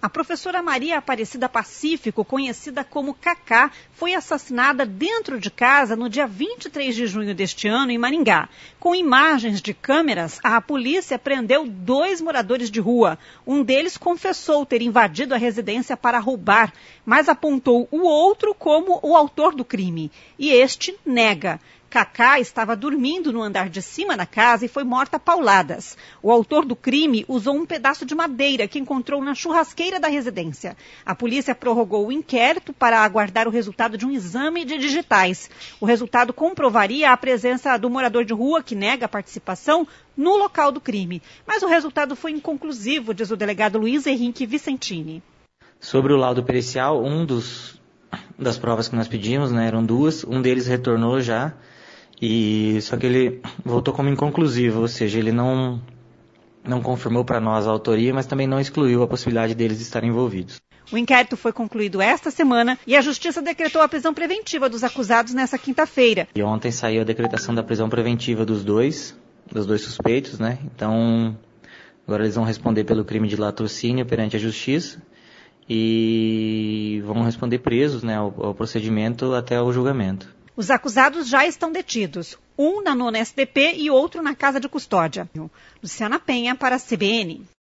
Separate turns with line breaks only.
A professora Maria Aparecida Pacífico, conhecida como Cacá, foi assassinada dentro de casa no dia 23 de junho deste ano, em Maringá. Com imagens de câmeras, a polícia prendeu 2 moradores de rua. Um deles confessou ter invadido a residência para roubar, mas apontou o outro como o autor do crime. E este nega. Cacá estava dormindo no andar de cima da casa e foi morta a pauladas. O autor do crime usou um pedaço de madeira que encontrou na churrasqueira da residência. A polícia prorrogou o inquérito para aguardar o resultado de um exame de digitais. O resultado comprovaria a presença do morador de rua que nega a participação no local do crime. Mas o resultado foi inconclusivo, diz o delegado Luiz Henrique Vicentini.
Sobre o laudo pericial, das provas que nós pedimos, eram 2, um deles retornou já. Só que ele voltou como inconclusivo, ou seja, ele não confirmou para nós a autoria, mas também não excluiu a possibilidade deles estarem envolvidos.
O inquérito foi concluído esta semana e a Justiça decretou a prisão preventiva dos acusados nesta quinta-feira.
E ontem saiu a decretação da prisão preventiva dos dois suspeitos, Então, agora eles vão responder pelo crime de latrocínio perante a Justiça e vão responder presos, ao procedimento até o julgamento.
Os acusados já estão detidos, um na 9ª SDP e outro na casa de custódia. Luciana Penha para a CBN.